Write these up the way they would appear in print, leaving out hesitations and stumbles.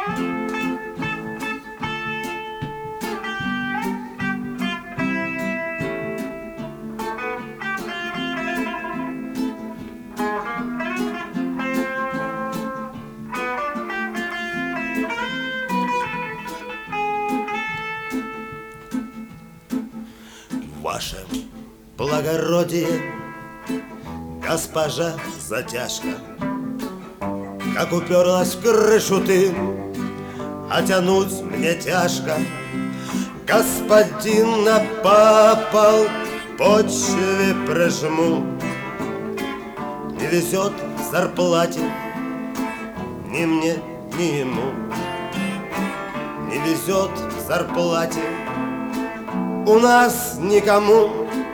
Ваше благородие, госпожа Затяжка, как уперлась в крышу ты, а тянуть мне тяжко. Господина попал, почве прижму. Не везет в зарплате ни мне, ни ему. Не везет в зарплате у нас никому.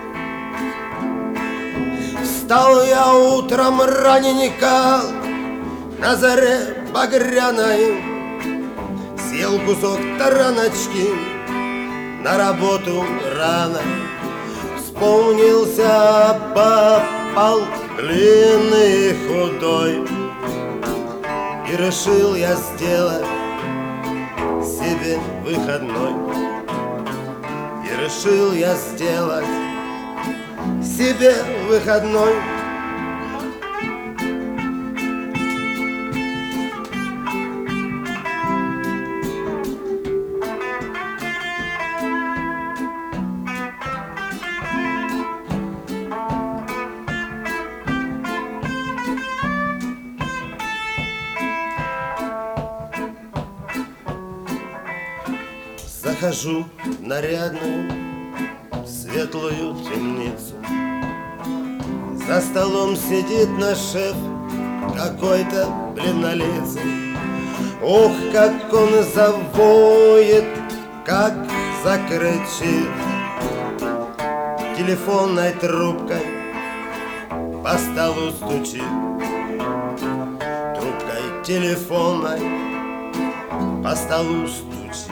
Встал я утром раненько на заре багряной, съел кусок тараночки, на работу рано. Вспомнился попал длинный и худой, и решил я сделать себе выходной. И решил я сделать себе выходной. Захожу в нарядную светлую темницу. За столом сидит наш шеф, какой-то бледнолицый. Ох, как он завоет, как закричит. Телефонной трубкой по столу стучит. Трубкой телефонной по столу стучит.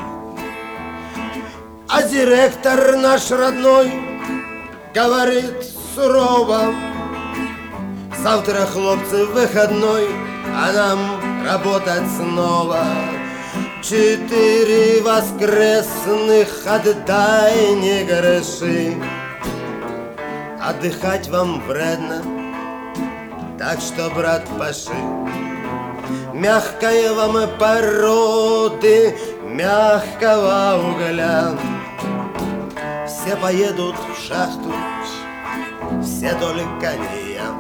А директор наш родной говорит сурово: завтра, хлопцы, выходной, а нам работать снова. 4 воскресных отдай не греши. Отдыхать вам вредно, так что, брат, паши. Мягкой вам породы, мягкого угля. Все поедут в шахту, все только не я.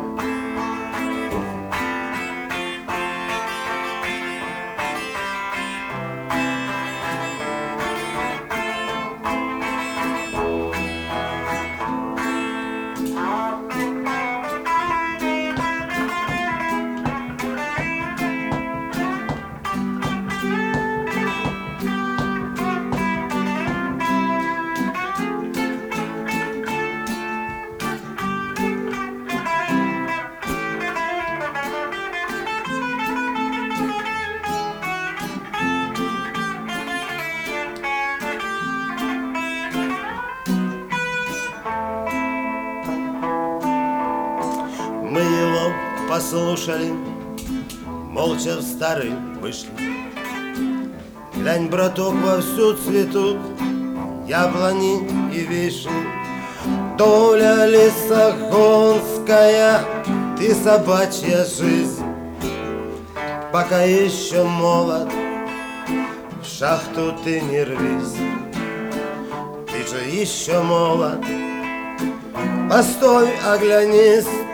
Мы его послушали, молча в старый вышли. Глянь, браток, вовсю цветут яблони и вишни. Доля лисогонская, ты собачья жизнь. Пока еще молод, в шахту ты не рвись. Ты же еще молод, постой, оглянись.